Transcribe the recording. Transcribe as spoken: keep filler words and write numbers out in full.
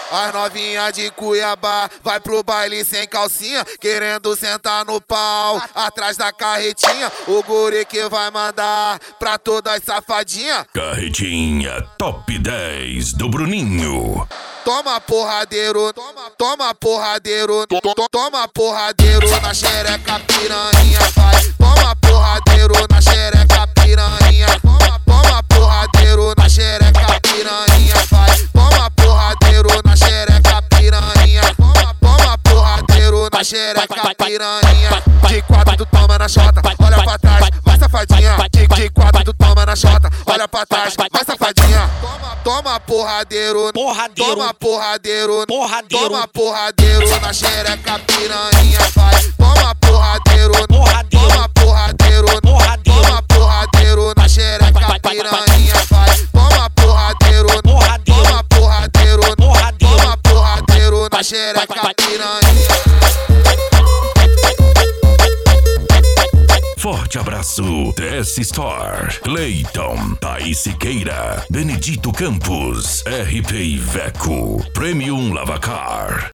As novinha de Cuiabá vai pro baile sem calcinha, querendo sentar no pau, atrás da carretinha. O guri que vai mandar pra todas safadinha. Carretinha Top dez do Bruninho. Toma porradeiro, toma, toma porradeiro, to, to, toma porradeiro na xereca piranha, vai. Toma porradeiro na xereca piranha, toma, toma porradeiro na xereca piranha, vai. Toma porradeiro na xereca piranha, toma, toma porradeiro na xereca piranha. De quatro tu toma na chota, olha pra trás, vai safadinha. De, de quatro tu toma na chota, olha pra trás, vai safadinha. Toma, toma porradeiro, Porradeiro. toma porradeiro, Porradeiro. toma porradeiro na xereca piranha, vai. Toma porradeiro, Porradeiro. toma porradeiro, Porradeiro. toma porradeiro na xereca piranha, vai. Toma porradeiro, Porradeiro. toma porradeiro, Porradeiro. toma porradeiro na xereca piranha. Forte abraço, T S Store, Cleiton, Thaís Siqueira, Benedito Campos, R P Iveco, Premium Lavacar.